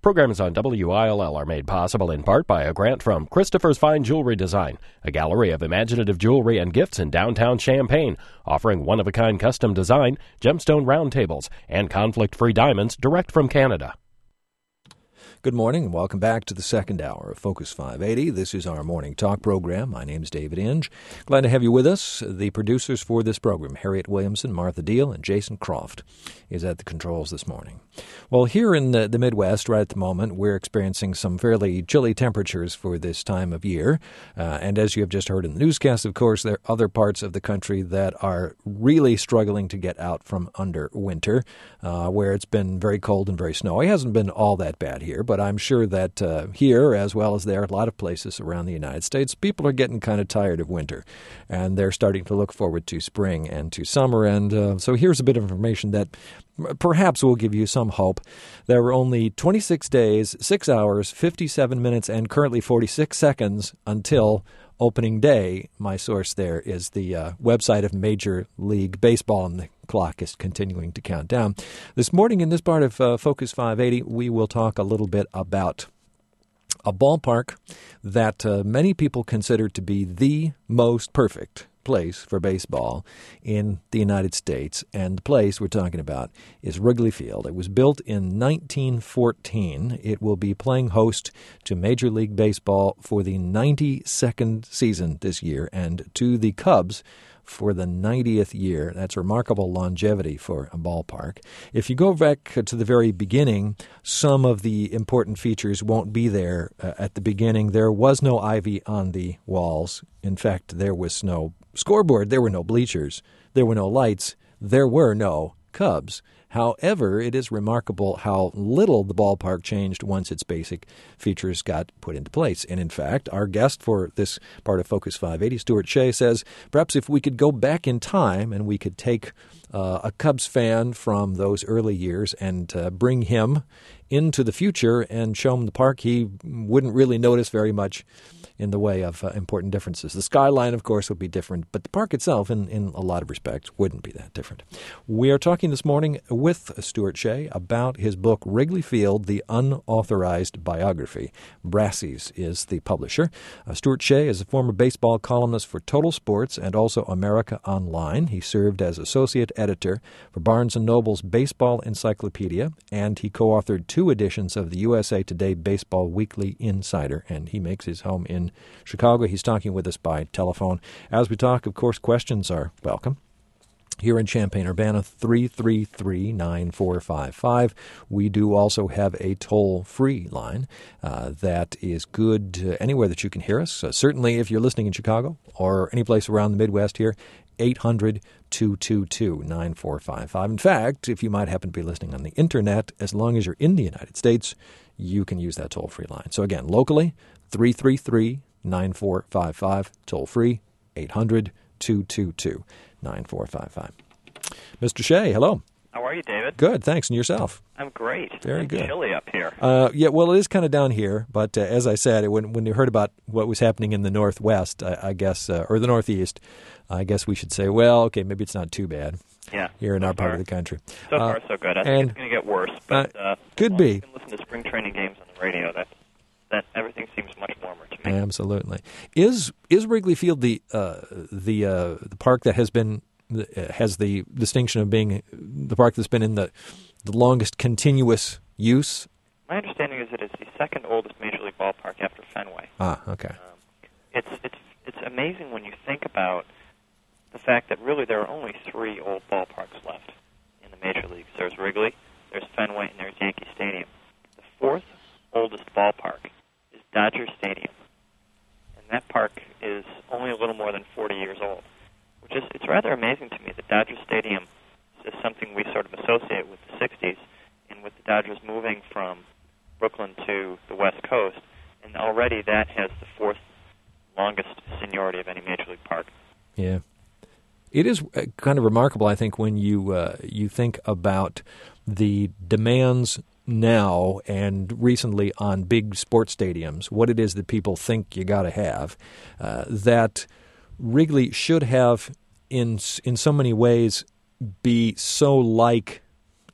Programs on WILL are made possible in part by a grant from Christopher's Fine Jewelry Design, a gallery of imaginative jewelry and gifts in downtown Champaign, offering one-of-a-kind custom design, gemstone round tables, and conflict-free diamonds direct from Canada. Good morning and welcome back to the second hour of Focus 580. This is our morning talk program. My name is David Inge. Glad to have you with us. The producers for this program, Harriet Williamson, Martha Deal, and Jason Croft, is at the controls this morning. Well, here in the Midwest right at the moment, we're experiencing some fairly chilly temperatures for this time of year. And as you have just heard in the newscast, of course, there are other parts of the country that are really struggling to get out from under winter, where it's been very cold and very snowy. It hasn't been all that bad here, but I'm sure that here, as well as there are a lot of places around the United States, people are getting kind of tired of winter, and they're starting to look forward to spring and to summer. And so here's a bit of information that perhaps will give you some hope. There were only 26 days, 6 hours, 57 minutes, and currently 46 seconds until opening day. My source there is the website of Major League Baseball, and the clock is continuing to count down. This morning in this part of Focus 580, we will talk a little bit about a ballpark that many people consider to be the most perfect place for baseball in the United States, and the place we're talking about is Wrigley Field. It was built in 1914. It will be playing host to Major League Baseball for the 92nd season this year and to the Cubs for the 90th year. That's remarkable longevity for a ballpark. If you go back to the very beginning, some of the important features won't be there at the beginning. There was no ivy on the walls. In fact, there was no scoreboard. There were no bleachers. There were no lights. There were no Cubs. However, it is remarkable how little the ballpark changed once its basic features got put into place. And in fact, our guest for this part of Focus 580, Stuart Shea, says perhaps if we could go back in time and we could take a Cubs fan from those early years and bring him into the future and show him the park, he wouldn't really notice very much in the way of important differences. The skyline, of course, would be different, but the park itself, in a lot of respects, wouldn't be that different. We are talking this morning with Stuart Shea about his book, Wrigley Field, The Unauthorized Biography. Brassey's is the publisher. Stuart Shea is a former baseball columnist for Total Sports and also America Online. He served as associate editor for Barnes & Noble's Baseball Encyclopedia, and he co-authored 2 editions of the USA Today Baseball Weekly Insider, and he makes his home in Chicago. He's talking with us by telephone. As we talk, of course, questions are welcome. Here in Champaign-Urbana, 333-9455. We do also have a toll-free line that is good anywhere that you can hear us. Certainly if you're listening in Chicago or any place around the Midwest here, 800-222-9455. In fact, if you might happen to be listening on the Internet, as long as you're in the United States, you can use that toll-free line. So again, locally, 333-9455, toll-free, 800-222-9455. Mr. Shea, hello. How are you, David? Good, thanks. And yourself? I'm great. Very good. It's chilly up here. Yeah, well, it is kind of down here, but as I said, when you heard about what was happening in the Northwest, I guess, or the Northeast, I guess we should say, well, okay, maybe it's not too bad. Yeah, here in our part of the country. So far, so good. I think it's going to get worse, but could be. You can listen to spring training games on the radio. That everything seems much warmer to me. Absolutely. Is Wrigley Field the park that has the distinction of being the park that's been in the longest continuous use? My understanding is that it's the second oldest Major League ballpark after Fenway. Okay. It's amazing when you think about the fact that really there are only 3 old ballparks left in the Major Leagues. There's Wrigley, there's Fenway, and there's Yankee Stadium. The 4th oldest ballpark is Dodger Stadium, and that park is only a little more than 40 years old, it's rather amazing to me that Dodger Stadium is something we sort of associate with the 60s, and with the Dodgers moving from Brooklyn to the West Coast, and already that has the 4th longest seniority of any Major League park. Yeah. It is kind of remarkable, I think, when you think about the demands now and recently on big sports stadiums, what it is that people think you got to have, that Wrigley should have, in so many ways, be so like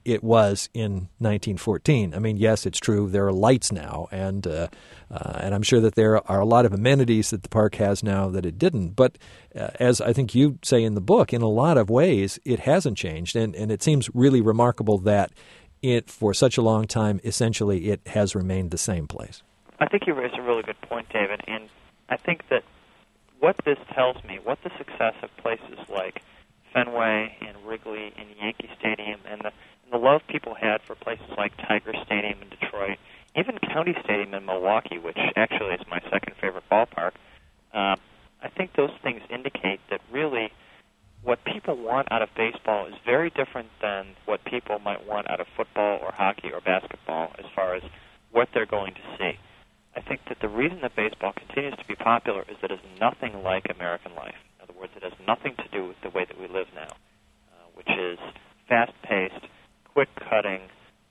it was in 1914. I mean, yes, it's true. There are lights now, and I'm sure that there are a lot of amenities that the park has now that it didn't. But as I think you say in the book, in a lot of ways, it hasn't changed, and it seems really remarkable that it, for such a long time, essentially it has remained the same place. I think you raised a really good point, David, and I think that what this tells me, what the success of places like Fenway and Wrigley and Yankee Stadium and the love people had for places like Tiger Stadium in Detroit, even County Stadium in Milwaukee, which actually is my second favorite ballpark, I think those things indicate that really what people want out of baseball is very different than what people might want out of football or hockey or basketball as far as what they're going to see. I think that the reason that baseball continues to be popular is that it's nothing like American life. In other words, it has nothing to do with the way that we live now, which is fast-paced, quick-cutting,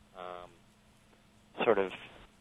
sort of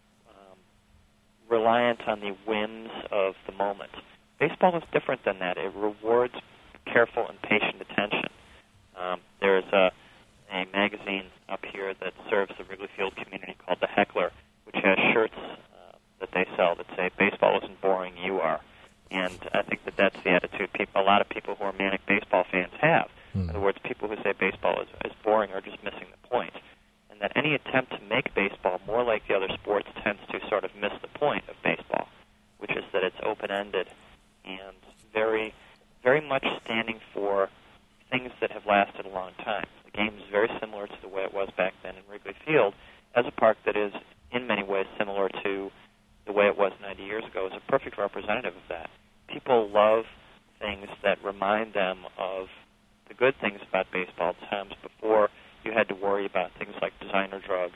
reliant on the whims of the moment. Baseball is different than that. It rewards careful and patient attention. There's a magazine up here that serves the Wrigley Field community called The Heckler, which has shirts that they sell that say, baseball isn't boring, you are. And I think that that's the attitude a lot of people who are manic baseball fans have. In other words, people who say baseball is boring are just missing the point. And that any attempt to make baseball more like the other sports tends to sort of miss the point of baseball, which is that it's open-ended and very, very much standing for things that have lasted a long time. The game is very similar to the way it was back then in Wrigley Field, as a park that is in many ways similar to the way it was 90 years ago, is a perfect representative of that. People love things that remind them of the good things about baseball, times before you had to worry about things like designer drugs.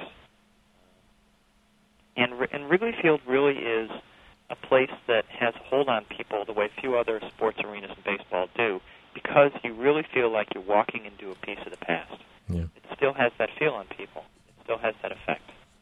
And Wrigley Field really is a place that has a hold on people the way few other sports arenas in baseball do, because you really feel like you're walking into a piece of the past. Yeah. It still has that feel on people. It still has that effect.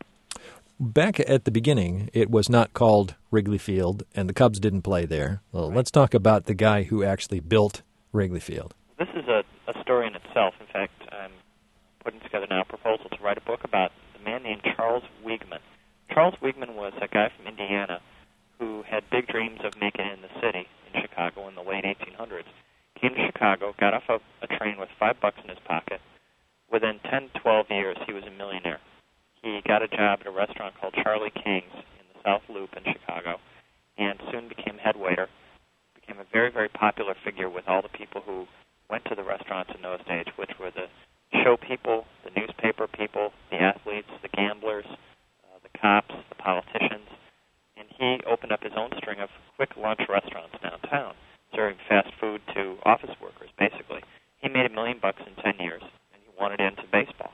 Back at the beginning, it was not called Wrigley Field, and the Cubs didn't play there. Well, Right. Let's talk about the guy who actually built Wrigley Field. This is a story in itself. In fact, I'm putting together now a proposal to write a book about a man named Charles Wiegman. Charles Wiegman was a guy from Indiana who had big dreams of making it in the city in Chicago in the late 1800s. Came to Chicago, got off a train with $5 in his pocket. Within 10, 12 years, he was a millionaire. He got a job at a restaurant called Charlie King's in the South Loop in Chicago, and soon became head waiter, became a very, very popular figure with all the people who went to the restaurants in those days, which were the show people, the newspaper people, the athletes, the gamblers, the cops, the politicians. And he opened up his own string of quick lunch restaurants downtown, serving fast food to office workers, basically. He made $1 million in 10 years, and he wanted into baseball.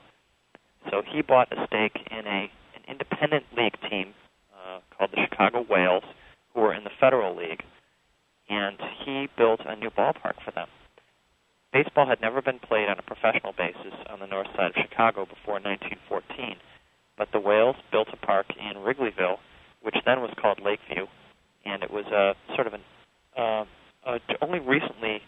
So he bought a stake in an independent league team called the Chicago Whales, who were in the Federal League, and he built a new ballpark for them. Baseball had never been played on a professional basis on the north side of Chicago before 1914, but the Whales built a park in Wrigleyville, which then was called Lakeview, and it was a sort of an only recently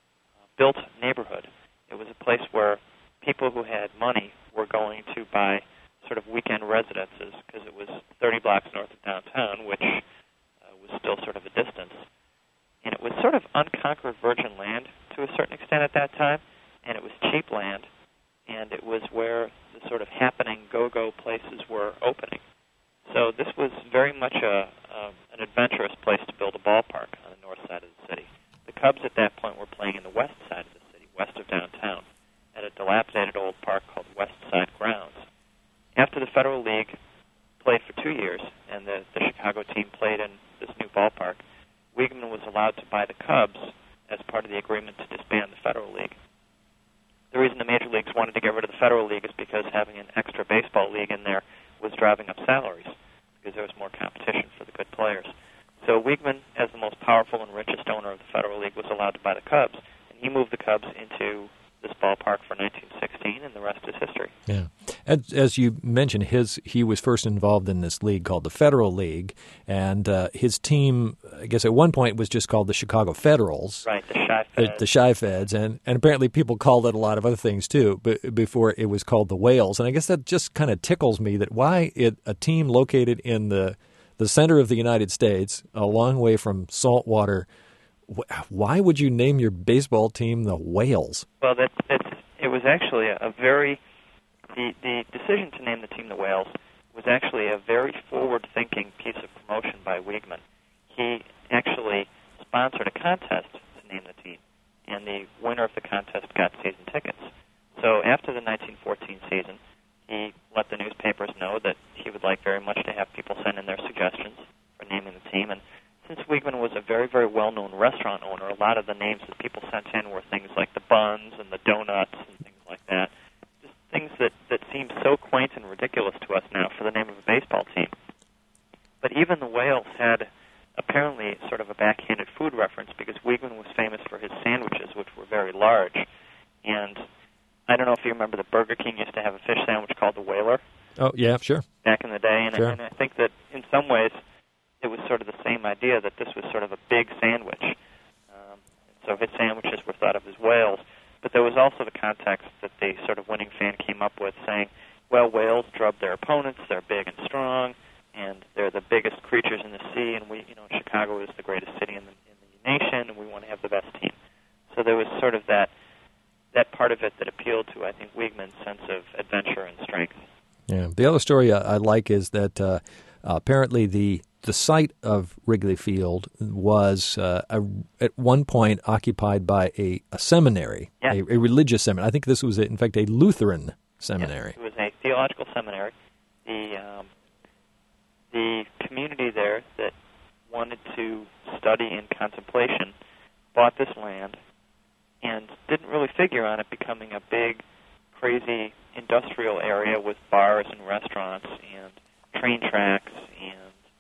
built neighborhood. It was a place where people who had money were going to buy sort of weekend residences, because it was 30 blocks north of downtown, which was still sort of a distance. And it was sort of unconquered virgin land to a certain extent at that time, and it was cheap land, and it was where the sort of happening go-go places were opening. So this was very much an adventurous place to build a ballpark on the north side of the city. The Cubs at that point were playing in the west side of the city, west of downtown, at a dilapidated old park called West Side Grounds. After the Federal League played for 2 years, and the Chicago team played in this new ballpark, Wiegman was allowed to buy the Cubs as part of the agreement to disband the Federal League. The reason the major leagues wanted to get rid of the Federal League is because having an extra baseball league in there was driving up salaries, because there was more competition for the good players. So Wiegman, as the most powerful and richest owner of the Federal League, was allowed to buy the Cubs, and he moved the Cubs into this ballpark for 1916, and the rest is history. Yeah. As you mentioned, he was first involved in this league called the Federal League, and his team, I guess at one point, was just called the Chicago Federals. Right, the Chi Feds. The Chi Feds, and apparently people called it a lot of other things too, but before it was called the Whales. And I guess that just kind of tickles me that a team located in the center of the United States, a long way from salt water, why would you name your baseball team the Whales? Well, it was actually the decision to name the team the Whales was actually a very forward-thinking piece of promotion by Weigman. He actually sponsored a contest to name the team, and the winner of the contest got season tickets. So after the 1914 season, he let the newspapers know that he would like very much to have people send in their suggestions for naming the team. And since Weigman was a very, very well-known restaurant owner, a lot of the names that people sent in were things like the Buns and the Donuts and things like that. Just things that seem so quaint and ridiculous to us now for the name of a baseball team. But even the Whales had apparently sort of a backhanded food reference because Weigman was famous for his sandwiches, which were very large. And I don't know if you remember that Burger King used to have a fish sandwich called the Whaler. Oh, yeah, sure. Back in the day. And, sure. and I think that in some ways it was sort of the same idea that this was sort of a big sandwich. So his sandwiches were thought of as whales. But there was also the context that the sort of winning fan came up with saying, well, whales drub their opponents, they're big and strong, and they're the biggest creatures in the sea, and Chicago is the greatest city in the nation, and we want to have the best team. So there was sort of that part of it that appealed to, I think, Weigman's sense of adventure and strength. Yeah. The other story I like is that apparently the site of Wrigley Field was at one point occupied by a seminary, yeah. a religious seminary. I think this was, in fact, a Lutheran seminary. Yes, it was a theological seminary. The community there that wanted to study in contemplation bought this land and didn't really figure on it becoming a big, crazy industrial area with bars and restaurants and train tracks and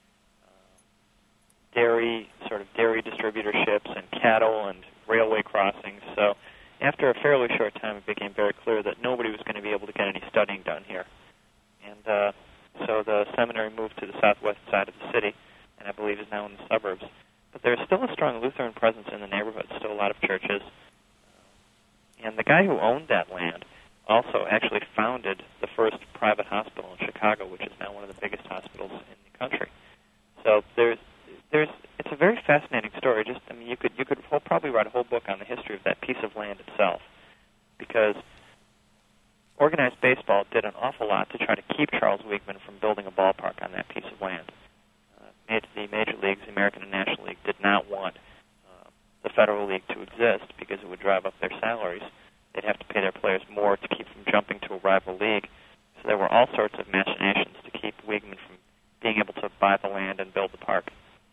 dairy distributorships and cattle and railway crossings. So after a fairly short time, it became very clear that nobody was going to be able to get any studying done here. And so the seminary moved to the southwest side of the city, and I believe is now in the suburbs. But there's still a strong Lutheran presence in the neighborhood, still a lot of churches. And the guy who owned that land also actually founded the first private hospital in Chicago, which is now one of the biggest hospitals in the country. So it's a very fascinating story. You could probably write a whole book on the history of that piece of land itself, because organized baseball did an awful lot to try to keep Charles Weigman from building a ballpark on that piece of land. The major leagues, the American and National League, did not want the Federal League to exist because it would drive up their salaries. They'd have to pay their players more to keep from jumping to a rival league. So there were all sorts of machinations to keep Weigman from being able to buy the land and build the park.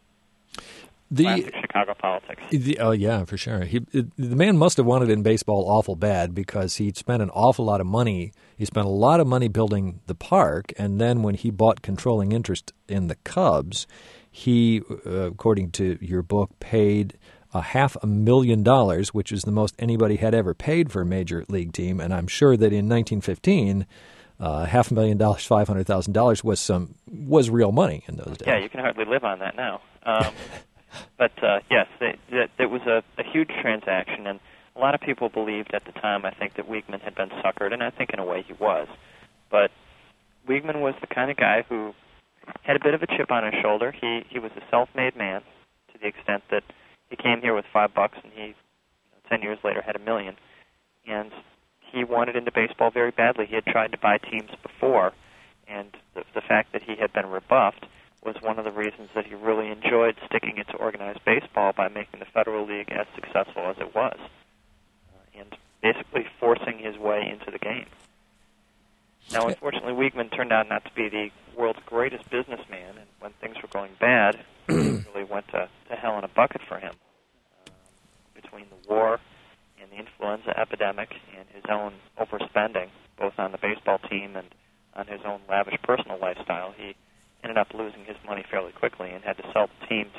Classic Chicago politics. Oh, yeah, for sure. The man must have wanted in baseball awful bad because he'd spent an awful lot of money. He spent a lot of money building the park, and then when he bought controlling interest in the Cubs, he, according to your book, paid $500,000, which is the most anybody had ever paid for a major league team. And I'm sure that in 1915, $500,000, $500,000 was real money in those days. Yeah, you can hardly live on that now. But yes, it was a huge transaction, and a lot of people believed at the time, I think, that Weigman had been suckered, and I think in a way he was. But Weigman was the kind of guy who had a bit of a chip on his shoulder. He was a self-made man to the extent that he came here with $5, and he, 10 years later, had $1 million. And he wanted into baseball very badly. He had tried to buy teams before, and the fact that he had been rebuffed was one of the reasons that he really enjoyed sticking into organized baseball by making the Federal League as successful as it was, and basically forcing his way into the game. Now, unfortunately, Weigman turned out not to be the world's greatest businessman, and when things were going bad, it really went to hell in a bucket for him. Between the war and the influenza epidemic and his own overspending, both on the baseball team and on his own lavish personal lifestyle, he ended up losing his money fairly quickly and had to sell the team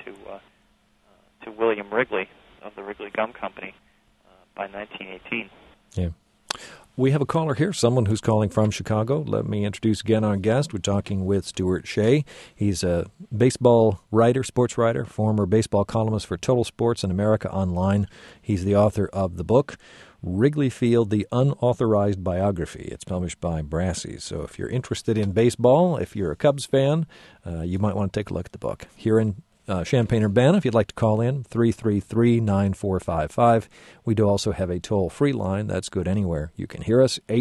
to William Wrigley of the Wrigley Gum Company by 1918. Yeah. We have a caller here, someone who's calling from Chicago. Let me introduce again our guest. We're talking with Stuart Shea. He's a baseball writer, sports writer, former baseball columnist for Total Sports and America Online. He's the author of the book, Wrigley Field, the Unauthorized Biography. It's published by Brassey. So if you're interested in baseball, if you're a Cubs fan, you might want to take a look at the book. Here in Champaign-Urbana, if you'd like to call in, 333-9455. We do also have a toll-free line. That's good anywhere. You can hear us,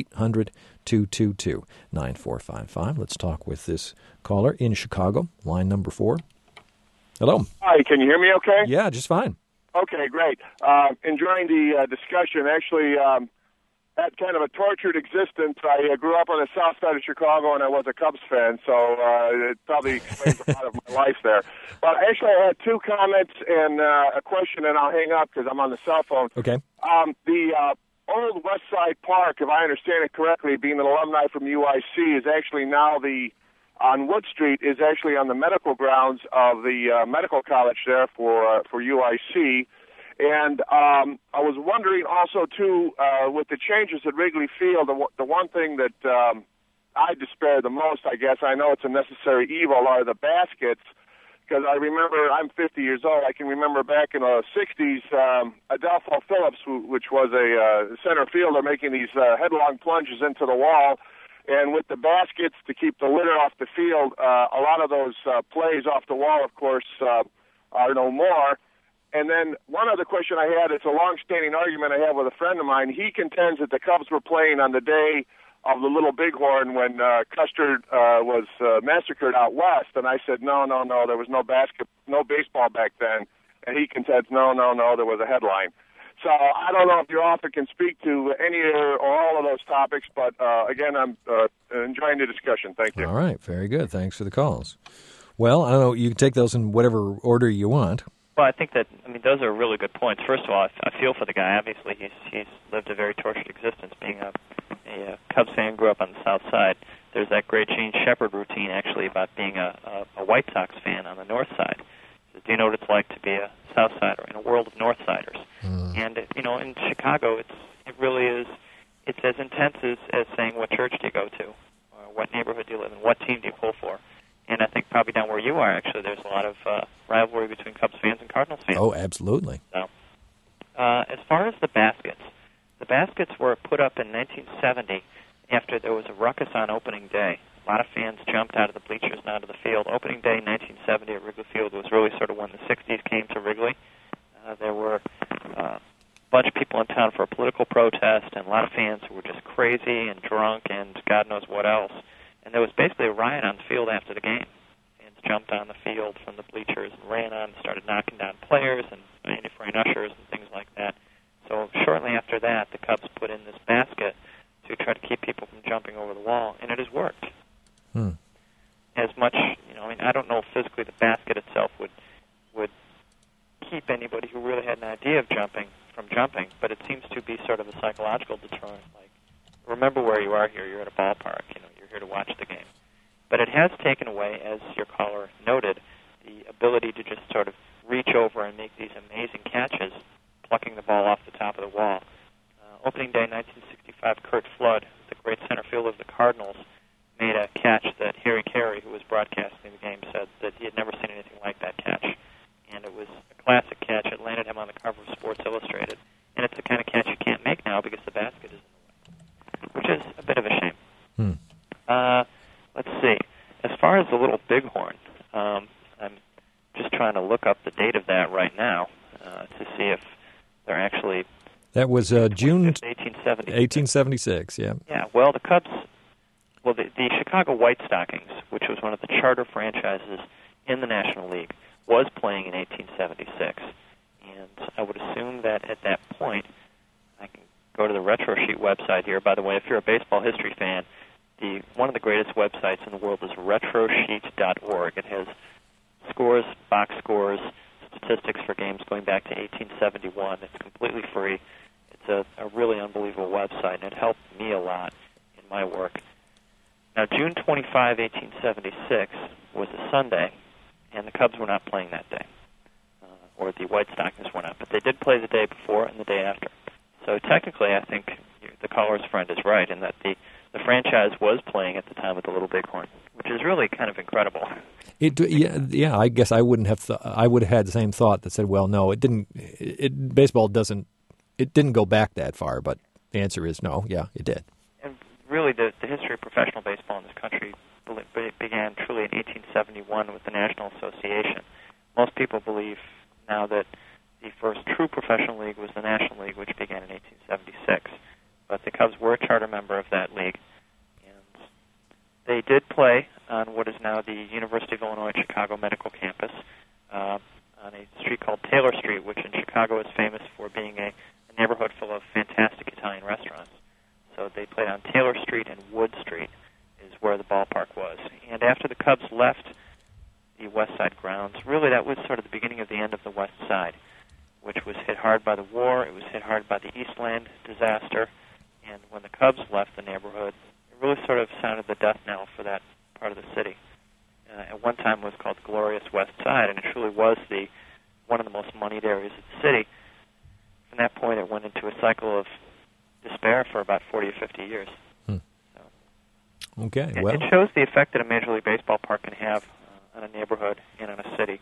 800-222-9455. Let's talk with this caller in Chicago, line number 4. Hello. Hi, can you hear me okay? Yeah, just fine. Okay, great. Enjoying the discussion. Actually, had kind of a tortured existence. I grew up on the south side of Chicago, and I was a Cubs fan, so it probably explains a lot of my life there. But actually, I had 2 comments and a question, and I'll hang up because I'm on the cell phone. Okay. The old West Side Park, if I understand it correctly, being an alumni from UIC, is actually now on Wood Street, is actually on the medical grounds of the medical college there for UIC. And I was wondering also, too, with the changes at Wrigley Field, the one thing that I despair the most, I guess, I know it's a necessary evil, are the baskets. Because I remember, I'm 50 years old, I can remember back in the 60s, Adelpho Phillips, which was a center fielder, making these headlong plunges into the wall. And with the baskets to keep the litter off the field, a lot of those plays off the wall, of course, are no more. And then one other question I had, it's a long-standing argument I have with a friend of mine. He contends that the Cubs were playing on the day of the Little Bighorn when Custer was massacred out west. And I said, no, there was no baseball back then. And he contends, no, there was a headline. So I don't know if your author can speak to any or all of those topics, but again, I'm enjoying the discussion. Thank you. All right, very good. Thanks for the calls. Well, I don't know, you can take those in whatever order you want. Well, I think that, those are really good points. First of all, I feel for the guy. Obviously, he's lived a very tortured existence. Being a Cubs fan, grew up on the South Side. There's that great Gene Shepard routine, actually, about being a White Sox fan on the North Side. Do you know what it's like to be a South Sider in a world of North Siders? And, in Chicago, it really is, it's as intense as saying what church do you go to, or what neighborhood do you live in, what team do you pull for. And I think probably down where you are, actually, there's a lot of rivalry between Cubs fans and Cardinals fans. Oh, absolutely. So, as far as the baskets were put up in 1970 after there was a ruckus on opening day. A lot of fans jumped out of the bleachers and onto the field. Opening day 1970 at Wrigley Field was really sort of when the 60s came to Wrigley. There were a bunch of people in town for a political protest, and a lot of fans who were just crazy and drunk and God knows what else. And there was basically a riot on the field after the game. Fans jumped on the field from the bleachers and ran on and started knocking down players and antifreeing ushers and things like that. So shortly after that, the Cubs put in this basket to try to keep people from jumping over the wall, and it has worked. As much, I don't know if physically the basket itself would keep anybody who really had an idea of jumping from jumping, but it seems to be sort of a psychological deterrent. Like, remember where you are here. You're at a ballpark. You're here to watch the game. But it has taken away, as your caller noted, the ability to just sort of reach over and make these amazing catches, plucking the ball off the top of the wall. Opening day 1965, Curt Flood, the great center fielder of the Cardinals, made a catch that Harry Carey, who was broadcasting the game, said that he had never seen anything like that catch. And it was a classic catch. It landed him on the cover of Sports Illustrated. And it's the kind of catch you can't make now because the basket is in the way, which is a bit of a shame. Let's see. As far as the Little Bighorn, I'm just trying to look up the date of that right now to see if they're actually... That was June 1876. Yeah. Yeah, well, the Cubs... Well, the Chicago White Stockings, which was one of the charter franchises in the National League, was playing in 1876. And I would assume that at that point, I can go to the Retro Sheet website here. By the way, if you're a baseball history fan, one of the greatest websites in the world is retrosheet.org. It has scores, box scores, statistics for games going back to 1871. It's completely free. It's a really unbelievable website, and it helped me a lot in my work. Now, June 25, 1876 was a Sunday, and the Cubs were not playing that day, or the White Stockings were not, but they did play the day before and the day after. So technically, I think the caller's friend is right in that the franchise was playing at the time with the Little Bighorn, which is really kind of incredible. Yeah. I guess I wouldn't have. I would have had the same thought that said, "Well, no, it didn't. Baseball doesn't. It didn't go back that far." But the answer is no. Yeah, it did. And really, the history of professional baseball in this country began truly in 1871 with the National Association. Most people believe now that the first true professional league was the National League, which began in 1876. But the Cubs were a charter member of that league, and they did play on what is now the University of Illinois Chicago Medical Campus on a street called Taylor Street, which in Chicago is famous for being a neighborhood full of fantastic Italian restaurants. So they played on Taylor Street and Wood Street is where the ballpark was. And after the Cubs left the West Side grounds, really that was sort of the beginning of the end of the West Side, which was hit hard by the war. It was hit hard by the Eastland disaster. And when the Cubs left the neighborhood, it really sort of sounded the death knell for that part of the city. At one time it was called the Glorious West Side, and it truly was one of the most moneyed areas of the city. From that point, it went into a cycle of despair for about 40 or 50 years. Okay, well, it shows the effect that a Major League Baseball park can have on a neighborhood and on a city.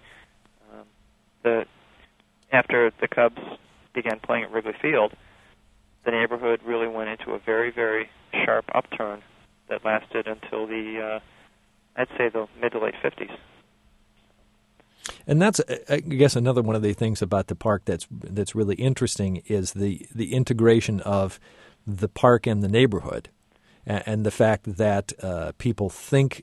After the Cubs began playing at Wrigley Field, the neighborhood really went into a very, very sharp upturn that lasted until I'd say the mid to late 50s. And that's, I guess, another one of the things about the park that's really interesting is the integration of the park and the neighborhood, and the fact that people think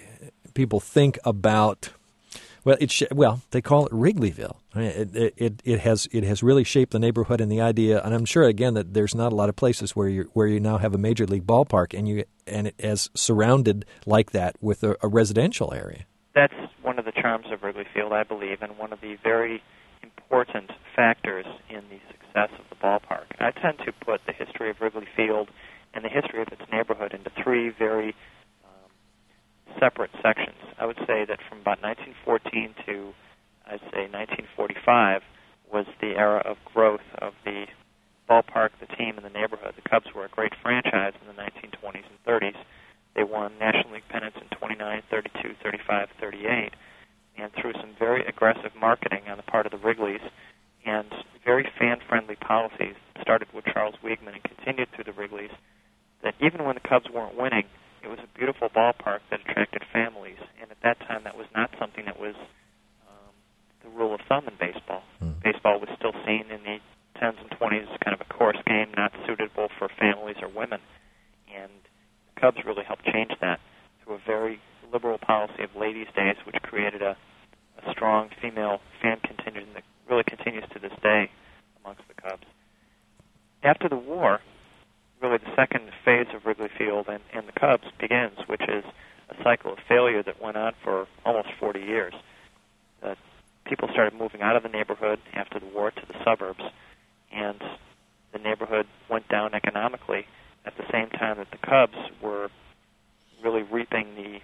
about. Well, they call it Wrigleyville. I mean, it has really shaped the neighborhood and the idea. And I'm sure again that there's not a lot of places where you now have a major league ballpark and it has surrounded like that with a residential area. That's one of the charms of Wrigley Field, I believe, and one of the very important factors in the success of the ballpark. I tend to put the history of Wrigley Field and the history of its neighborhood into three very separate sections. I would say that from about 1914 to, I'd say, 1945 was the era of growth of the ballpark, the team, and the neighborhood. The Cubs were a great franchise in the 1920s and 30s. They won National League pennants in 29, 32, 35, 38, and through some very aggressive marketing on the part of the Wrigleys and very fan-friendly policies started with Charles Wiegman and continued through the Wrigleys, that even when the Cubs weren't winning, it was a beautiful ballpark that attracted families, and at that time that was not something that was the rule of thumb in baseball. Baseball was still seen in the 10s and 20s as kind of a coarse game, not suitable for families or women, and the Cubs really helped change that through a very liberal policy of ladies' days, which created a strong female fan contingent that really continues to this day amongst the Cubs. After the war, really the second phase of Wrigley Field and the Cubs begins, which is a cycle of failure that went on for almost 40 years. People started moving out of the neighborhood after the war to the suburbs, and the neighborhood went down economically at the same time that the Cubs were really reaping the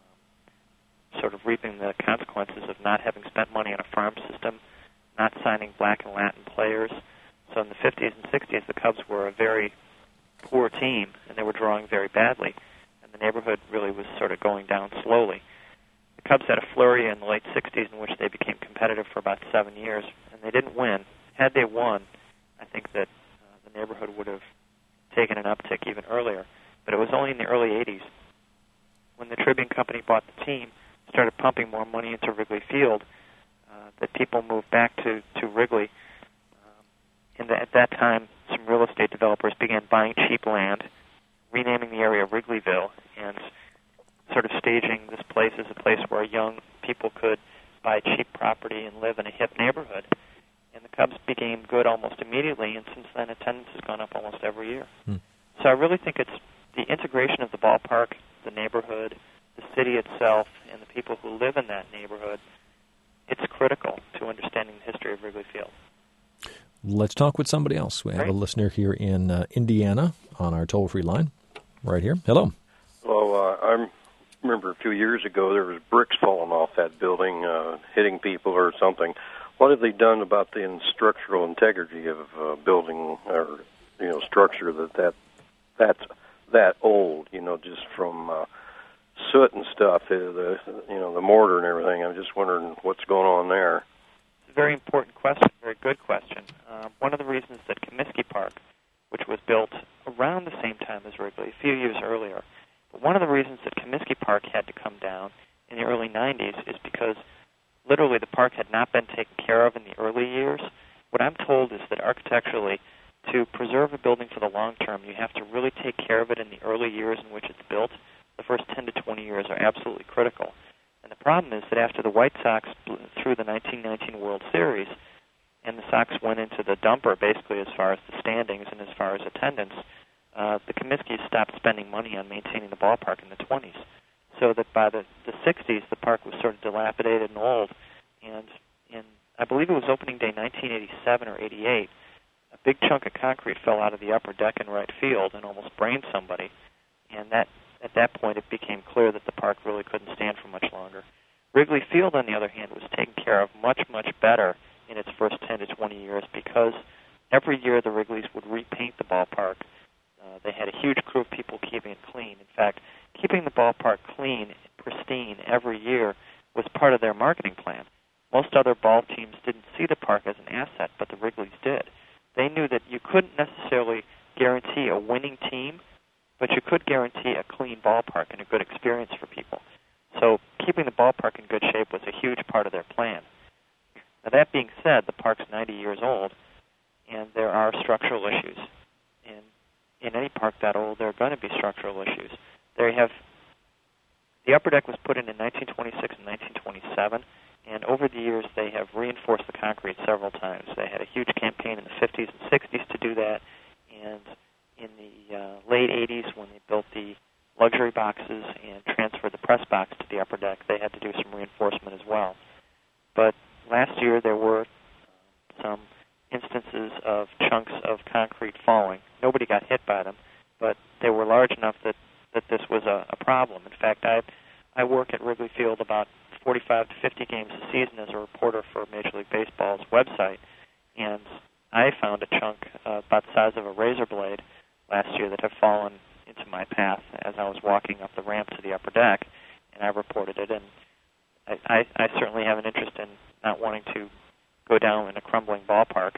consequences of not having spent money on a farm system, not signing black and Latin players. So in the 50s and 60s, the Cubs were a very poor team, and they were drawing very badly, and the neighborhood really was sort of going down slowly. The Cubs had a flurry in the late 60s in which they became competitive for about 7 years, and they didn't win. Had they won, I think that the neighborhood would have taken an uptick even earlier, but it was only in the early 80s when the Tribune Company bought the team, started pumping more money into Wrigley Field, that people moved back to Wrigley. At that time, some real estate developers began buying cheap land, renaming the area Wrigleyville, and sort of staging this place as a place where young people could buy cheap property and live in a hip neighborhood. And the Cubs became good almost immediately, and since then attendance has gone up almost every year. So I really think it's the integration of the ballpark, the neighborhood, the city itself, and the people who live in that neighborhood. It's critical to understanding the history of Wrigley Field. Let's talk with somebody else. We have a listener here in Indiana on our toll-free line right here. Hello. Well, I remember a few years ago there was bricks falling off that building, hitting people or something. What have they done about the structural integrity of building or structure that that's that old, just from soot and stuff, the mortar and everything. I'm just wondering what's going on there. It's a very important question, very good question. One of the reasons that Comiskey Park, which was built around the same time as Wrigley, a few years earlier, but one of the reasons that Comiskey Park had to come down in the early 90s is because literally the park had not been taken care of in the early years. What I'm told is that architecturally, to preserve a building for the long term, you have to really take care of it in the early years in which it's built. The first 10 to 20 years are absolutely critical. And the problem is that after the White Sox blew through the 1919 World Series, and the Sox went into the dumper basically as far as the standings and as far as attendance, the Comiskey's stopped spending money on maintaining the ballpark in the 20s. So that by the 60s, the park was sort of dilapidated and old. And in, I believe it was opening day 1987 or 88, a big chunk of concrete fell out of the upper deck in right field and almost brained somebody. And at that point, it became clear that the park really couldn't stand for much longer. Wrigley Field, on the other hand, was taken care of much, much better in its first 10 to 20 years because every year the Wrigleys would repaint the ballpark. They had a huge crew of people keeping it clean. In fact, keeping the ballpark clean, pristine every year was part of their marketing plan. Most other ball teams didn't see the park as an asset, but the Wrigleys did. They knew that you couldn't necessarily guarantee a winning team, but you could guarantee a clean ballpark and a good experience for people. So keeping the ballpark in good shape was a huge part of their plan. Now, that being said, the park's 90 years old, and there are structural issues. And in any park that old, there are going to be structural issues. The upper deck was put in 1926 and 1927, and over the years they have reinforced the concrete several times. They had a huge campaign in the 50s and 60s to do that, and in the late 80s when they built the luxury boxes and transferred the press box to the upper deck, they had to do some reinforcement as well. But last year there were some instances of chunks of concrete falling. Nobody got hit by them, but they were large enough that this was a problem. In fact, I work at Wrigley Field about 45 to 50 games a season as a reporter for Major League Baseball's website, and I found a chunk about the size of a razor blade last year that had fallen into my path as I was walking up the ramp to the upper deck, and I reported it. And I certainly have an interest in not wanting to go down in a crumbling ballpark.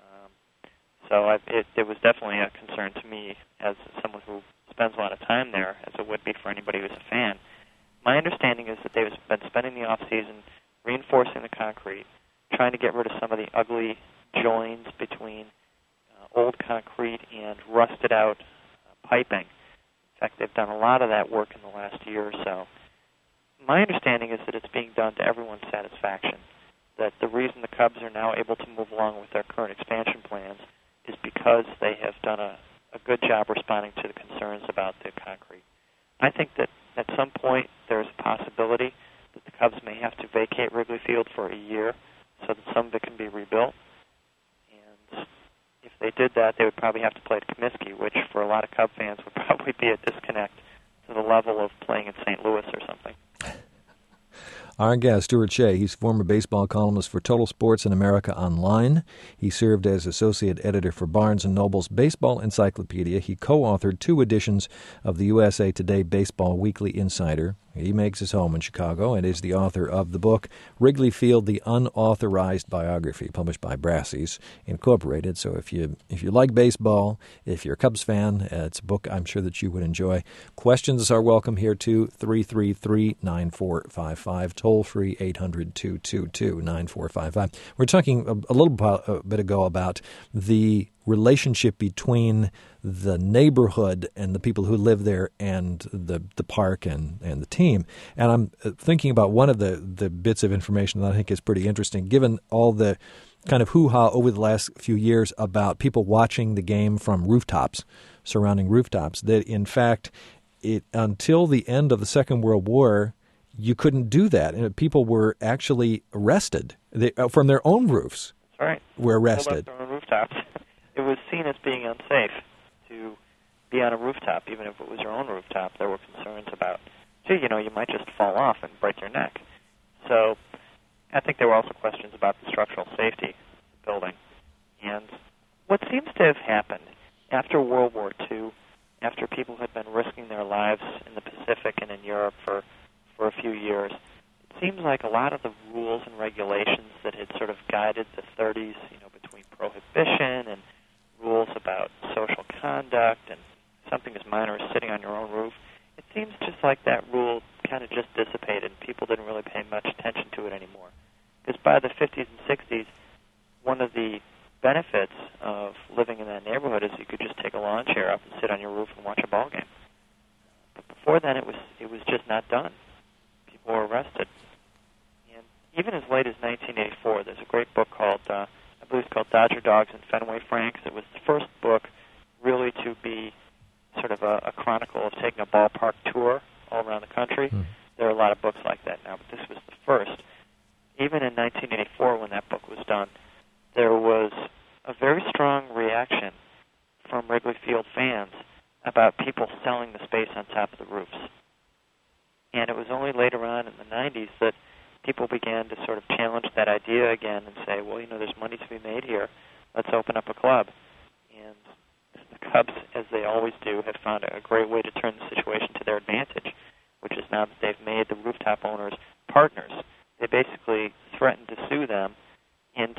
So it was definitely a concern to me as someone who spends a lot of time there, as it would be for anybody who's a fan. My understanding is that they've been spending the off-season reinforcing the concrete, trying to get rid of some of the ugly joins between old concrete and rusted-out piping. In fact, they've done a lot of that work in the last year or so. My understanding is that it's being done to everyone's satisfaction, that the reason the Cubs are now able to move along with their current expansion plans is because they have done a good job responding to the concerns about the concrete. I think that at some point there's a possibility that the Cubs may have to vacate Wrigley Field for a year so that some of it can be rebuilt. And if they did that, they would probably have to play at Comiskey, which for a lot of Cub fans would probably be a disconnect to the level of playing in St. Louis or something. Our guest, Stuart Shea, he's former baseball columnist for Total Sports and America Online. He served as associate editor for Barnes & Noble's Baseball Encyclopedia. He co-authored 2 editions of the USA Today Baseball Weekly Insider. He makes his home in Chicago and is the author of the book Wrigley Field, the Unauthorized Biography, published by Brassey's Incorporated. So if you like baseball, if you're a Cubs fan, it's a book I'm sure that you would enjoy. Questions are welcome here too, 333-9455, toll-free 800-222-9455. We're talking a little bit ago about the relationship between the neighborhood and the people who live there and the park and the team. And I'm thinking about one of the bits of information that I think is pretty interesting, given all the kind of hoo-ha over the last few years about people watching the game from rooftops, surrounding rooftops, that in fact, until the end of the Second World War, you couldn't do that. And people were actually arrested from their own roofs. That's right. Were arrested. They left their own rooftops. It was seen as being unsafe to be on a rooftop, even if it was your own rooftop. There were concerns about, you might just fall off and break your neck. So I think there were also questions about the structural safety of the building. And what seems to have happened after World War II, after people had been risking their lives in the Pacific and in Europe for a few years, it seems like a lot of the rules and regulations that had sort of guided the 30s, between prohibition and rules about social conduct and something as minor as sitting on your own roof, it seems just like that rule kind of just dissipated. People didn't really pay much attention to it anymore. Because by the 50s and 60s, one of the benefits of living in that neighborhood is you could just take a lawn chair up and sit on your roof and watch a ball game. But before then, it was just not done. People were arrested. And even as late as 1984, there's a great book called, I believe it's called Dodger Dogs and Fenway Franks. It was the first book really to be sort of a chronicle of taking a ballpark tour all around the country. There are a lot of books like that now, but this was the first. Even in 1984, when that book was done, there was a very strong reaction from Wrigley Field fans about people selling the space on top of the roofs. And it was only later on in the 90s that people began to sort of challenge that idea again and say, well, there's money to be made here. Let's open up a club. And the Cubs, as they always do, have found a great way to turn the situation to their advantage, which is now that they've made the rooftop owners partners. They basically threatened to sue them and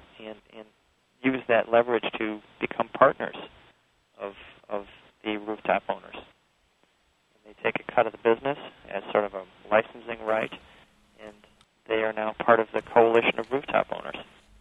use that leverage to become partners of the rooftop owners. And they take a cut of the business as sort of a licensing right, and they are now part of the coalition of rooftop owners.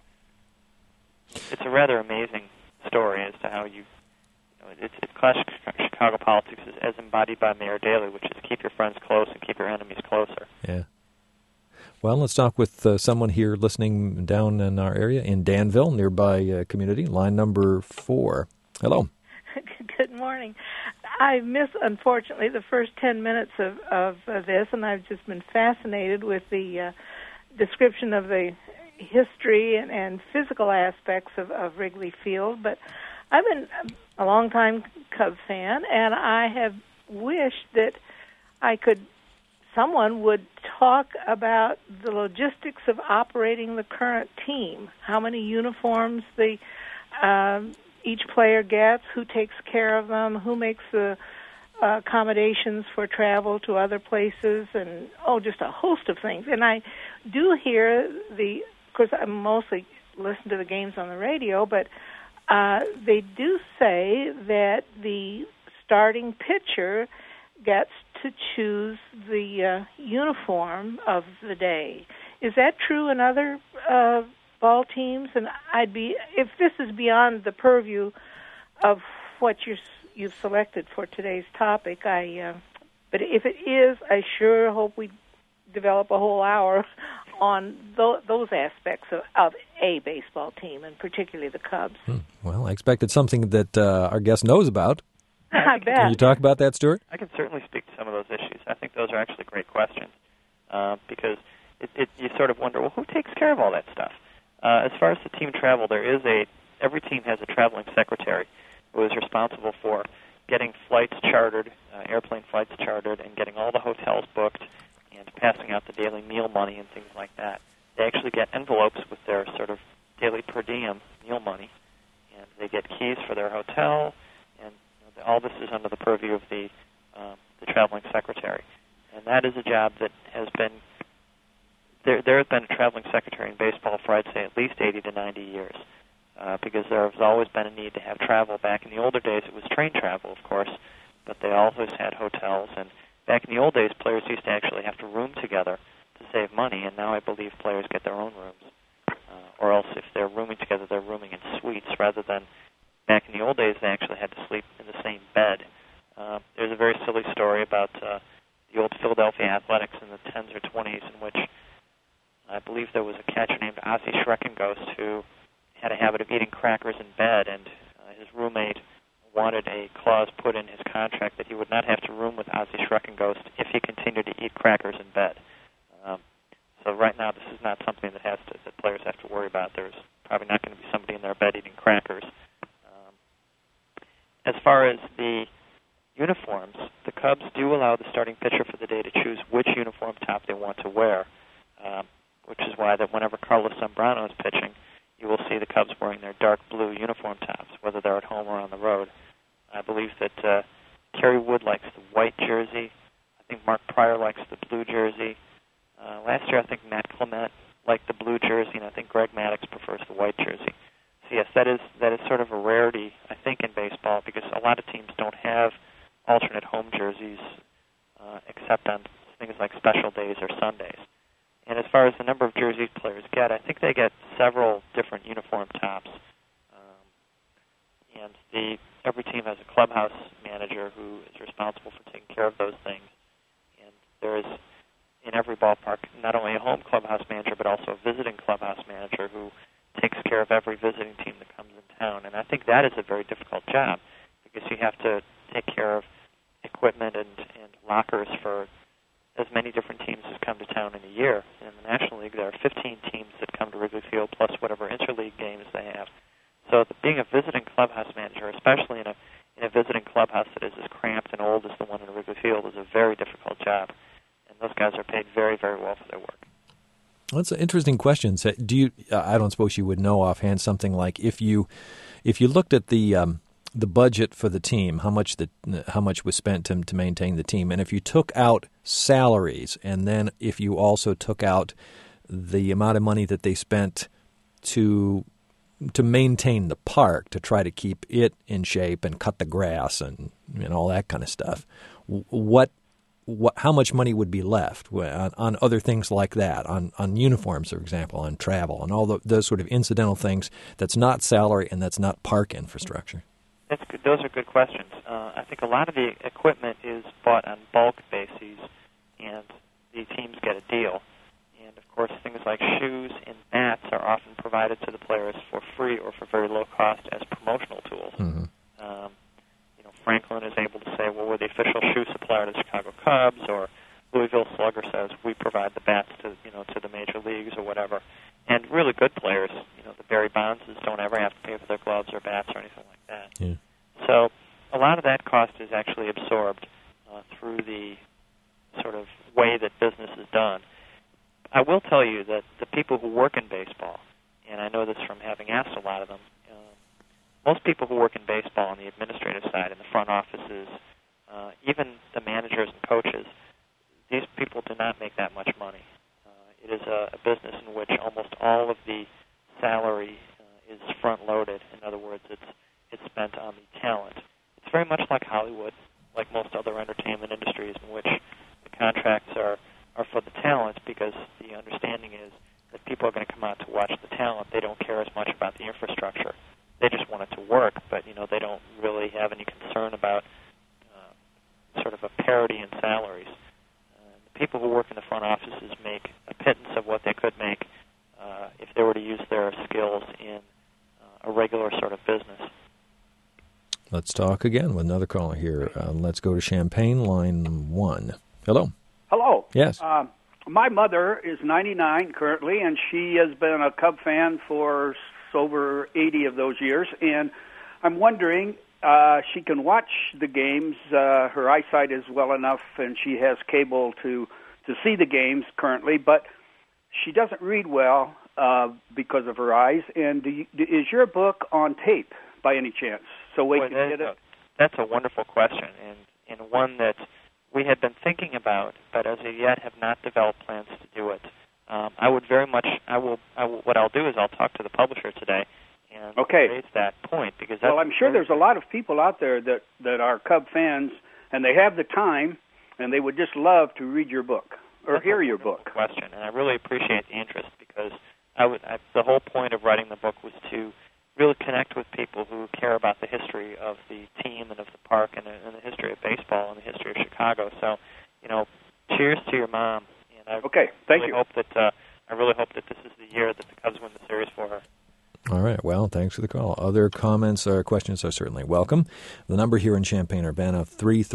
It's a rather amazing story as to how it's classic Chicago politics as embodied by Mayor Daley, which is keep your friends close and keep your enemies closer. Yeah. Well, let's talk with someone here listening down in our area in Danville, nearby community, line number 4. Hello. Good morning. I missed, unfortunately, the first 10 minutes of this, and I've just been fascinated with the description of the history and physical aspects of Wrigley Field. But I've been a long-time Cubs fan, and I have wished that someone would talk about the logistics of operating the current team, how many uniforms each player gets, who takes care of them, who makes the accommodations for travel to other places, and just a host of things. And I do hear of course I mostly listen to the games on the radio, but they do say that the starting pitcher gets to choose the uniform of the day. Is that true in other ball teams? And if this is beyond the purview of what you've selected for today's topic, but if it is, I sure hope we develop a whole hour on those aspects of a baseball team, and particularly the Cubs. Well, I expected something that our guest knows about. I bet. Can you talk about that, Stuart? I can certainly speak to some of those issues. I think those are actually great questions because you sort of wonder, well, who takes care of all that stuff? As far as the team travel, every team has a traveling secretary who is responsible for getting flights chartered, airplane flights chartered, and getting all the hotels booked and passing out the daily meal money and things like that. They actually get envelopes with their sort of daily per diem meal money, and they get keys for their hotel, and all this is under the purview of the traveling secretary. And that is a job that has been there has been a traveling secretary in baseball for, I'd say, at least 80 to 90 years, because there has always been a need to have travel. Back in the older days, it was train travel, of course, but they always had hotels. And back in the old days, players used to actually have to room together to save money, and now I believe players get their own rooms. Or else if they're rooming together, they're rooming in suites, rather than back in the old days, they actually had to sleep in the same bed. There's a very silly story about the old Philadelphia Athletics in the 10s or 20s in which I believe there was a catcher named Ozzie Schreckenghost who had a habit of eating crackers in bed, and his roommate wanted a clause put in his contract that he would not have to room with Ozzie Schreckenghost if he continued to eat crackers in bed. So right now, this is not something that players have to worry about. There's probably not going to be somebody in their bed eating crackers. As far as the uniforms, the Cubs do allow the starting pitcher for the day to choose which uniform top they want to wear, which is why that whenever Carlos Zambrano is pitching, you will see the Cubs wearing their dark blue uniform tops, whether they're at home or on the road. I believe that Kerry Wood likes the white jersey. I think Mark Pryor likes the blue jersey. Last year, I think Matt Clement liked the blue jersey, and I think Greg Maddux prefers the white jersey. So yes, that is sort of a rarity, I think, in baseball, because a lot of teams don't have alternate home jerseys except on things like special days or Sundays. And as far as the number of jerseys players get, I think they get several different uniform tops. And every team has a clubhouse manager who is responsible for taking care of those things. And there is, in every ballpark, not only a home clubhouse manager, but also a visiting clubhouse manager who takes care of every visiting team that comes in town. And I think that is a very difficult job, because you have to take care of equipment and lockers for as many different teams as come to town in a year. In the National League, there are 15 teams that come to Wrigley Field, plus whatever interleague games they have. So being a visiting clubhouse manager, especially in a visiting clubhouse that is as cramped and old as the one in Wrigley Field, is a very difficult job. And those guys are paid very, very well for their work. Well, that's an interesting question. So do you? I don't suppose you would know offhand something like if you looked at the budget for the team, how much was spent to maintain the team, and if you took out salaries, and then if you also took out the amount of money that they spent to maintain the park, to try to keep it in shape and cut the grass and all that kind of stuff, how much money would be left on other things like that, on uniforms, for example, on travel, and all those sort of incidental things that's not salary and that's not park infrastructure? That's good. Those are good questions. I think a lot of the equipment is bought on bulk bases, and the teams get a deal. And, of course, things like shoes and bats are often provided to the players for free or for very low cost as promotional tools. Mm-hmm. Franklin is able to say, well, we're the official shoe supplier to the Chicago Cubs, or Louisville Slugger says we provide the bats to the major leagues or whatever. And really good players, the Barry Bondses don't ever have to pay for their gloves or bats or anything like that. Yeah. So a lot of that cost is actually absorbed through the sort of way that business is done. I will tell you that the people who work in baseball, and I know this from having asked a lot of them, most people who work in baseball on the administrative side, in the front offices, even the managers and coaches, these people do not make that much money. It is a business in which almost all of the salary is front-loaded. In other words, it's spent on the talent. It's very much like Hollywood, like most other entertainment industries, in which the contracts are for the talent, because the understanding is that people are going to come out to watch the talent. They don't care as much about the infrastructure. They just want it to work, but they don't really have any concern about sort of a parity in salaries. The people who work in the front offices make a pittance of what they could make if they were to use their skills in a regular sort of business. Let's talk again with another caller here. Let's go to Champaign, line 1. Hello. Hello. Yes. My mother is 99 currently, and she has been a Cub fan for over 80 of those years, and I'm wondering, she can watch the games. Her eyesight is well enough, and she has cable to see the games currently, but she doesn't read well because of her eyes. And is your book on tape by any chance? So we can get it. That's a wonderful question, and one that we had been thinking about, but as of yet have not developed plans to do it. I would very much. What I'll do is I'll talk to the publisher today and raise that point, because that's I'm sure there's a lot of people out there that are Cub fans, and they have the time, and they would just love to read your book or hear your book. Question, and I really appreciate the interest, because the whole point of writing the book was to really connect with people who care about the history of the team and of the park and the history of baseball and the history of Chicago. So, cheers to your mom. Thank you. I really hope that this is the year that the Cubs win the series for her. All right. Well, thanks for the call. Other comments or questions are certainly welcome. The number here in Champaign-Urbana,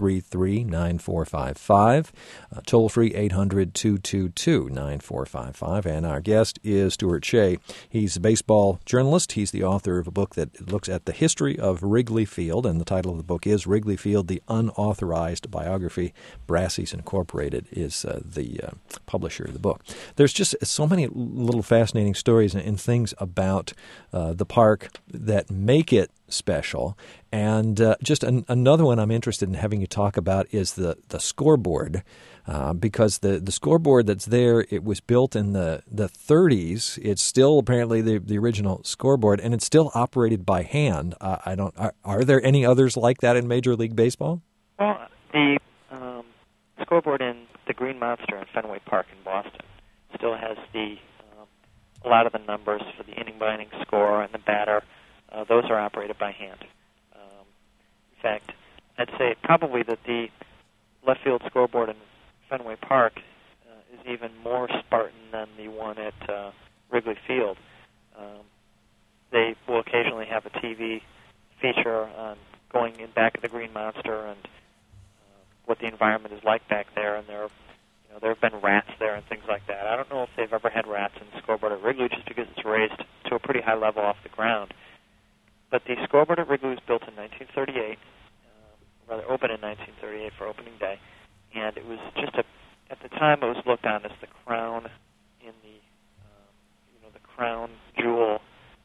333-9455. Toll free 800-222-9455. And our guest is Stuart Shea. He's a baseball journalist. He's the author of a book that looks at the history of Wrigley Field, and the title of the book is Wrigley Field, the Unauthorized Biography. Brassey's Incorporated is the publisher of the book. There's just so many little fascinating stories and things about the park park that make it special. And just another one I'm interested in having you talk about is the scoreboard, because the scoreboard that's there, it was built in the 30s. It's still apparently the original scoreboard, and it's still operated by hand. Are there any others like that in Major League Baseball? Well, the scoreboard in the Green Monster in Fenway Park in Boston still has a lot of the numbers for the inning-by-inning score and the batter. Those are operated by hand. In fact, I'd say probably that the left field scoreboard in Fenway Park is even more Spartan than the one at Wrigley Field. They will occasionally have a TV feature on going in back of the Green Monster and what the environment is like back there, and there have been rats there and things like that. I don't know if they've ever had rats in the scoreboard at Wrigley, just because it's raised to a pretty high level off the ground. But the scoreboard at Wrigley was built in 1938, opened in 1938 for opening day, and it was just at the time it was looked on as the crown in the crown jewel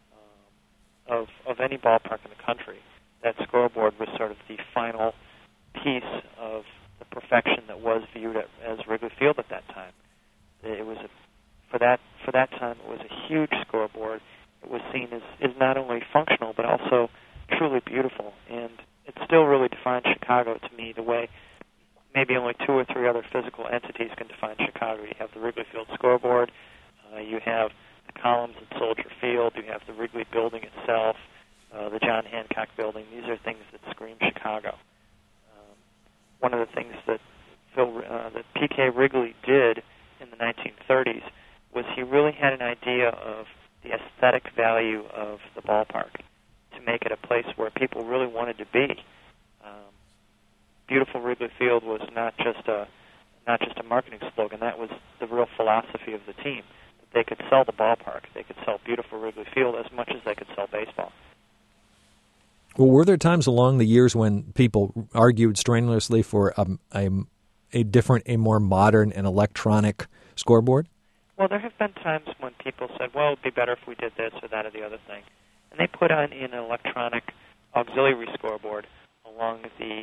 of any ballpark in the country. That scoreboard was sort of the final piece of the perfection that was viewed as Wrigley Field at that time. It was for that time it was a huge scoreboard. It was seen as not only functional but also truly beautiful, and it still really defines Chicago to me the way maybe only two or three other physical entities can define Chicago. You have the Wrigley Field scoreboard, you have the columns at Soldier Field, you have the Wrigley building itself, the John Hancock building. These are things that scream Chicago. One of the things that that P.K. Wrigley did in the 1930s was he really had an idea of the aesthetic value of the ballpark to make it a place where people really wanted to be. Beautiful Wrigley Field was not just a marketing slogan. That was the real philosophy of the team. That they could sell the ballpark. They could sell beautiful Wrigley Field as much as they could sell baseball. Well, were there times along the years when people argued strenuously for a different, a more modern and electronic scoreboard? Well, there have been times when people said, well, it would be better if we did this or that or the other thing. And they put in an electronic auxiliary scoreboard along the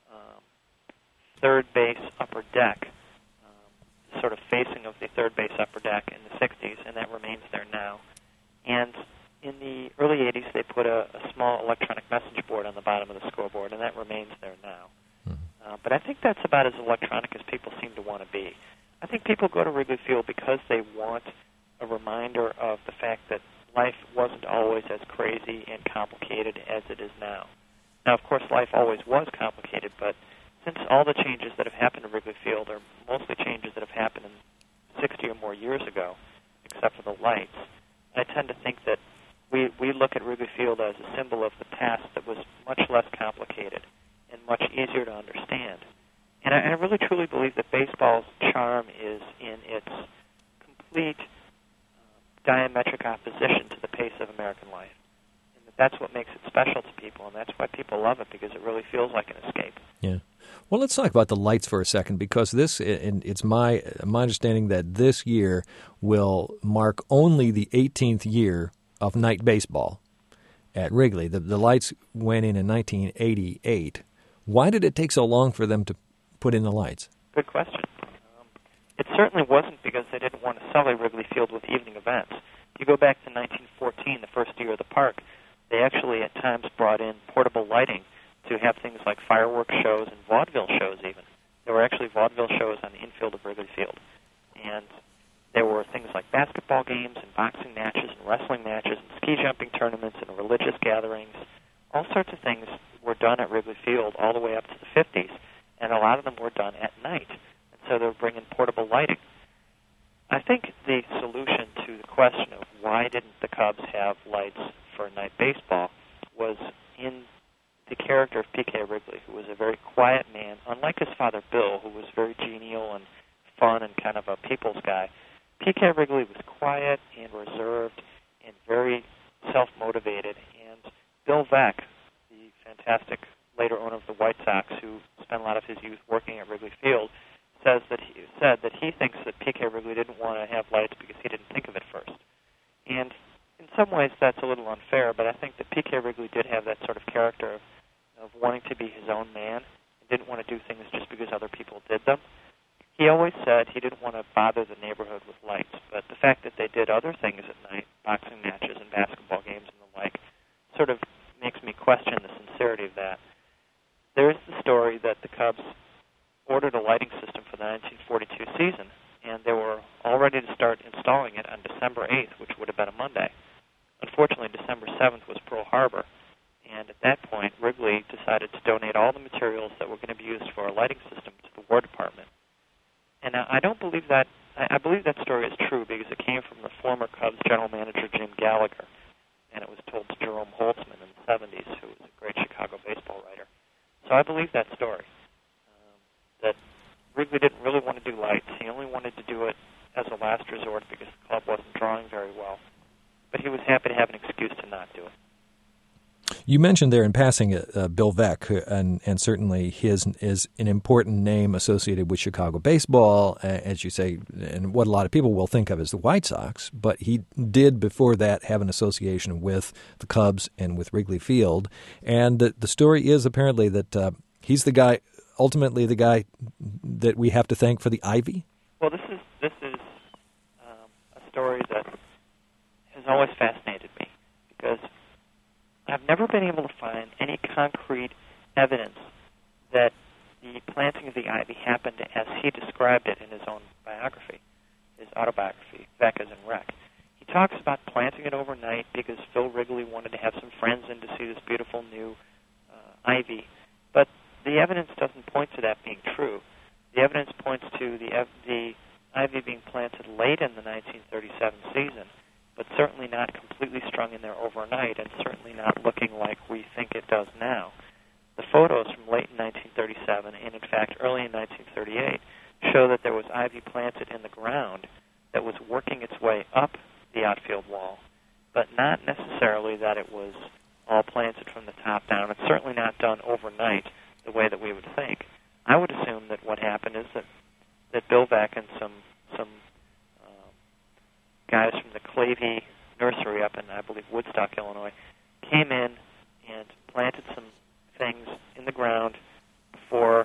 third base upper deck, sort of facing of the third base upper deck in the 60s, and that remains there now. And in the early 80s, they put a small electronic message board on the bottom of the scoreboard, and that remains there now. But I think that's about as electronic as people seem to want to be. I think people go to Wrigley Field because they want a reminder of the fact that life wasn't always as crazy and complicated as it is now. Now, of course, life always was complicated, but since all the changes that have happened at Wrigley Field are mostly changes that have happened in 60 or more years ago, except for the lights, I tend to think that we look at Wrigley Field as a symbol of the past that was much less complicated and much easier to understand. And I really truly believe that baseball's charm is in its complete diametric opposition to the pace of American life. And that's what makes it special to people, and that's why people love it, because it really feels like an escape. Yeah. Well, let's talk about the lights for a second, because it's my understanding that this year will mark only the 18th year of night baseball at Wrigley. The lights went in 1988. Why did it take so long for them to put in the lights? Good question. It certainly wasn't because they didn't want to sully Wrigley Field with evening events. You go back to 1914, the first year of the park, they actually at times brought in portable lighting to have things like fireworks shows and vaudeville shows even. There were actually vaudeville shows on the infield of Wrigley Field. And there were things like basketball games and boxing matches and wrestling matches and ski jumping tournaments and religious gatherings. All sorts of things were done at Wrigley Field all the way up to the 50s, and a lot of them were done at night. And so they were bringing portable lighting. I think the solution to the question of why didn't the Cubs have lights for night baseball was in the character of P.K. Wrigley, who was a very quiet man, unlike his father Bill, who was very genial and fun and kind of a people's guy. P.K. Wrigley was quiet and reserved and very self-motivated. And Bill Veeck, the fantastic later owner of the White Sox, who spent a lot of his youth working at Wrigley Field, said that he thinks that P.K. Wrigley didn't want to have lights because he didn't think of it first. And in some ways that's a little unfair, but I think that P.K. Wrigley did have that sort of character of wanting to be his own man and didn't want to do things just because other people did them. He always said he didn't want to bother the neighborhood with lights, but the fact that they did other things at night, boxing matches and basketball games and the like, sort of makes me question the sincerity of that. There is the story that the Cubs ordered a lighting system for the 1942 season, and they were all ready to start installing it on December 8th, which would have been a Monday. Unfortunately, December 7th was Pearl Harbor, and at that point, Wrigley decided to donate all the materials that were going to be used for a lighting system to the War Department. And I don't believe that. I believe that story is true because it came from the former Cubs general manager, Jim Gallagher, and it was told to Jerome Holtzman in the 70s, who was a great Chicago baseball writer. So I believe that story, that Wrigley didn't really want to do lights. He only wanted to do it as a last resort because the club wasn't drawing very well. But he was happy to have an excuse to not do it. You mentioned there in passing Bill Veeck, and certainly his is an important name associated with Chicago baseball, as you say, and what a lot of people will think of as the White Sox. But he did, before that, have an association with the Cubs and with Wrigley Field. And the story is apparently that he's the guy, ultimately the guy that we have to thank for the ivy. Well, this is a story that has always fascinated me because I've never been able to find any concrete evidence that the planting of the ivy happened as he described it in his own biography, his autobiography, Veeck as in Wreck. He talks about planting it overnight because Phil Wrigley wanted to have some friends in to see this beautiful new ivy. But the evidence doesn't point to that being true. The evidence points to the ivy being planted late in the 1937 season, but certainly not completely strung in there overnight and certainly not looking like we think it does now. The photos from late in 1937 and, in fact, early in 1938 show that there was ivy planted in the ground that was working its way up the outfield wall, but not necessarily that it was all planted from the top down. It's certainly not done overnight the way that we would think. I would assume that what happened is that Bill Veeck and some guys from the Clavey Nursery up in, I believe, Woodstock, Illinois, came in and planted some things in the ground before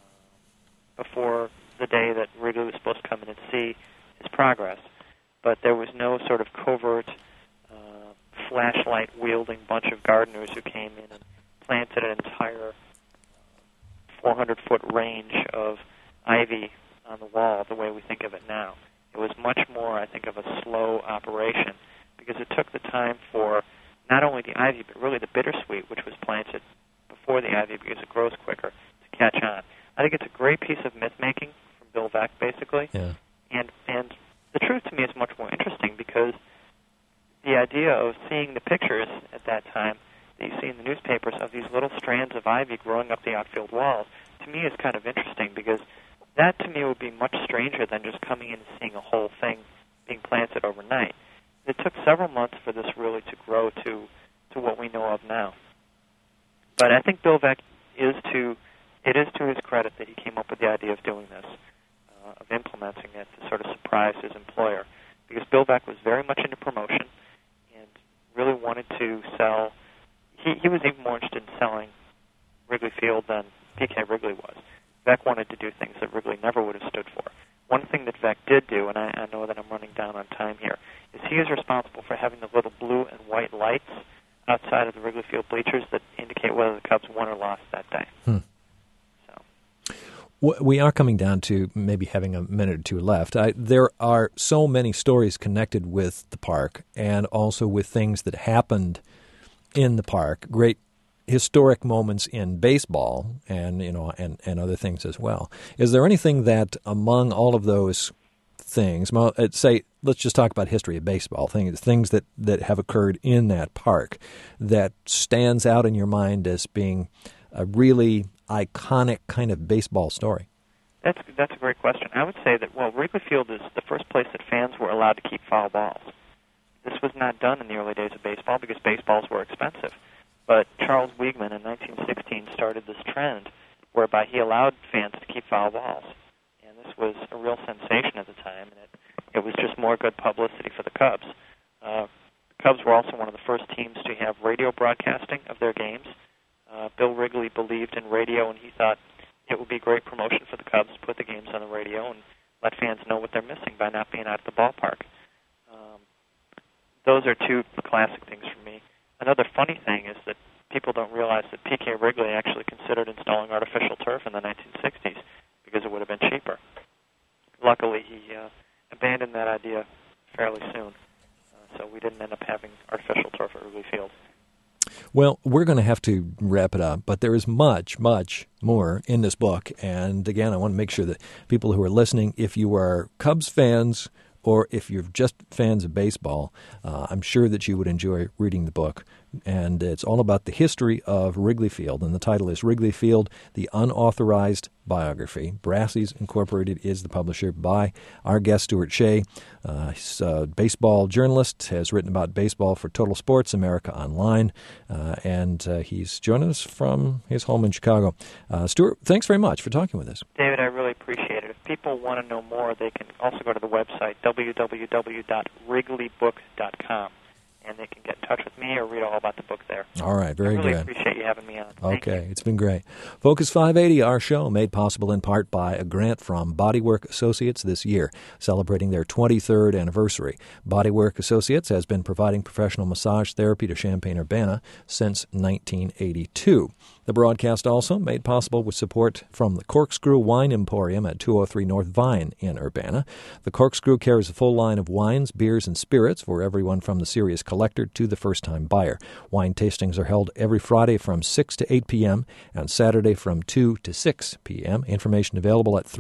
the day that Wrigley was supposed to come in and see his progress. But there was no sort of covert, flashlight-wielding bunch of gardeners who came in and planted an entire 400-foot range of ivy on the wall the way we think of it now. It was much more, I think, of a slow operation because it took the time for not only the ivy, but really the bittersweet, which was planted before the ivy because it grows quicker, to catch on. I think it's a great piece of myth-making from Bill Veeck, basically. Yeah. And the truth to me is much more interesting because the idea of seeing the pictures at that time that you see in the newspapers of these little strands of ivy growing up the outfield walls, to me is kind of interesting because that to me would be much stranger than just coming in and seeing a whole thing being planted overnight. It took several months for this really to grow to what we know of now. But I think Bill Veeck it is to his credit that he came up with the idea of doing this, of implementing it to sort of surprise his employer. Because Bill Veeck was very much into promotion and really wanted to sell. He was even more interested in selling Wrigley Field than P.K. Wrigley was. Veeck wanted to do things that Wrigley never would have stood for. One thing that Veeck did do, and I know that I'm running down on time here, is he is responsible for having the little blue and white lights outside of the Wrigley Field bleachers that indicate whether the Cubs won or lost that day. We are coming down to maybe having a minute or two left. There are so many stories connected with the park and also with things that happened in the park, great historic moments in baseball and other things as well. Is there anything that among all of those things, let's just talk about history of baseball, things that have occurred in that park that stands out in your mind as being a really iconic kind of baseball story? That's a great question. I would say that, Wrigley Field is the first place that fans were allowed to keep foul balls. This was not done in the early days of baseball because baseballs were expensive. But Charles Wiegman in 1916 started this trend whereby he allowed fans to keep foul balls. And this was a real sensation at the time, and it was just more good publicity for the Cubs. The Cubs were also one of the first teams to have radio broadcasting of their games. Bill Wrigley believed in radio, and he thought it would be great promotion for the Cubs to put the games on the radio and let fans know what they're missing by not being out at the ballpark. Those are two classic things for me. Another funny thing is that people don't realize that P.K. Wrigley actually considered installing artificial turf in the 1960s because it would have been cheaper. Luckily, he abandoned that idea fairly soon, so we didn't end up having artificial turf at Wrigley Field. Well, we're going to have to wrap it up, but there is much, much more in this book. And again, I want to make sure that people who are listening, if you are Cubs fans or if you're just fans of baseball, I'm sure that you would enjoy reading the book. And it's all about the history of Wrigley Field, and the title is Wrigley Field, The Unauthorized Biography. Brassey's Incorporated is the publisher, by our guest, Stuart Shea. He's a baseball journalist, has written about baseball for Total Sports, America Online, and he's joining us from his home in Chicago. Stuart, thanks very much for talking with us. David, I really appreciate it. If people want to know more, they can also go to the website, www.wrigleybook.com. And they can get in touch with me or read all about the book there. All right, very good. I really appreciate you having me on. Okay, it's been great. Focus 580, our show, made possible in part by a grant from Bodywork Associates this year, celebrating their 23rd anniversary. Bodywork Associates has been providing professional massage therapy to Champaign-Urbana since 1982. The broadcast also made possible with support from the Corkscrew Wine Emporium at 203 North Vine in Urbana. The Corkscrew carries a full line of wines, beers, and spirits for everyone from the serious collector to the first-time buyer. Wine tastings are held every Friday from 6 to 8 p.m. and Saturday from 2 to 6 p.m. Information available at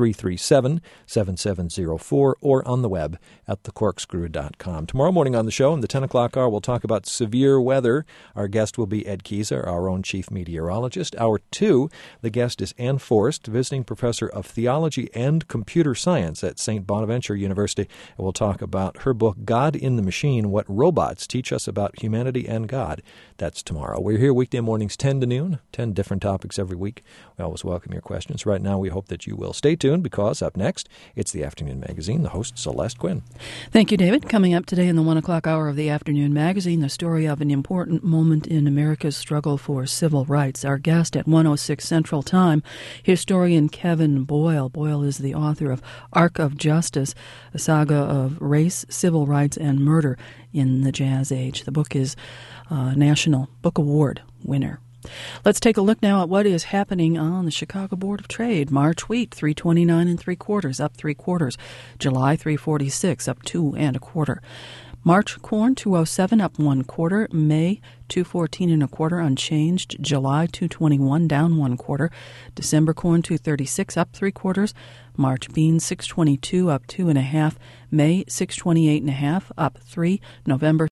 337-7704 or on the web at thecorkscrew.com. Tomorrow morning on the show, in the 10 o'clock hour, we'll talk about severe weather. Our guest will be Ed Kieser, our own chief meteorologist. Hour 2, the guest is Ann Forrest, visiting professor of theology and computer science at St. Bonaventure University. And we'll talk about her book, God in the Machine, What Robots Teach Us About Humanity and God. That's tomorrow. We're here weekday mornings 10 to noon, 10 different topics every week. We always welcome your questions. Right now, we hope that you will stay tuned, because up next, it's the Afternoon Magazine. The host, Celeste Quinn. Thank you, David. Coming up today in the 1 o'clock hour of the Afternoon Magazine, the story of an important moment in America's struggle for civil rights. Our guest at 1:06 Central Time, historian Kevin Boyle. Boyle is the author of Arc of Justice, a saga of race, civil rights, and murder in the Jazz Age. The book is a National Book Award winner. Let's take a look now at what is happening on the Chicago Board of Trade. March wheat, 3.29 3/4, up 3/4. July, 3.46, up 2 1/4. March corn, 207, up 1/4. May, 214 1/4, unchanged. July, 221, down 1/4. December corn, 236, up 3/4. March beans, 622, up 2 1/2. May, 628 1/2, up 3. November,